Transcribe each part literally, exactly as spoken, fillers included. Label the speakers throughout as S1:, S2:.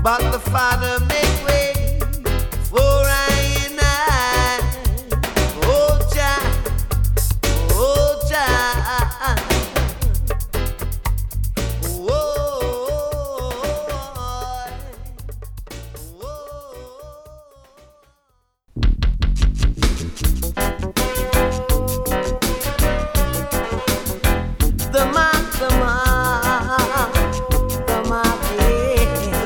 S1: but the Father make way for I and I. Oh, Jah, oh, Jah. The mark, the mark, the mark, yeah.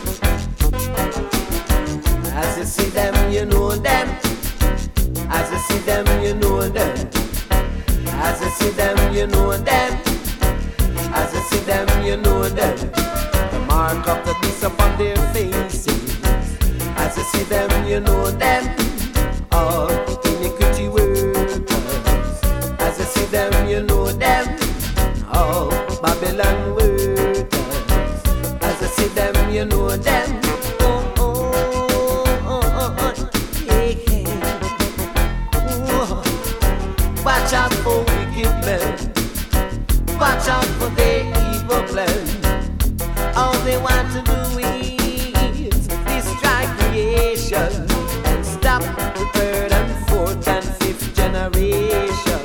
S1: As you see them, you know them. As you see them, you know them. As you see them, you know them. As you see them, you know them. The mark of the beast upon their faces. As you see them, you know them. All iniquity workers. As you see them, you know them. All Babylon workers. As you see them, you know them. Oh, oh, oh, oh, oh, yeah, yeah. Oh. Watch out for wicked men. Watch out for their evil plan. All they want to do is destroy creation and stop the third and fourth and fifth generation.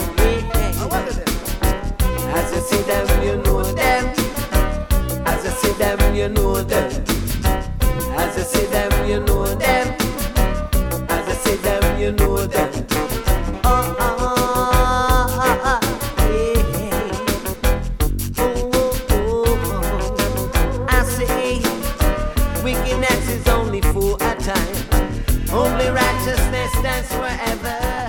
S1: Yeah. As you see them, you know them. As you see them, you know them. As you see them, you know them. As you see them, you know them. Oh, oh, oh, yeah. Oh, oh, oh. I say, wickedness is only for a time. Only righteousness stands forever.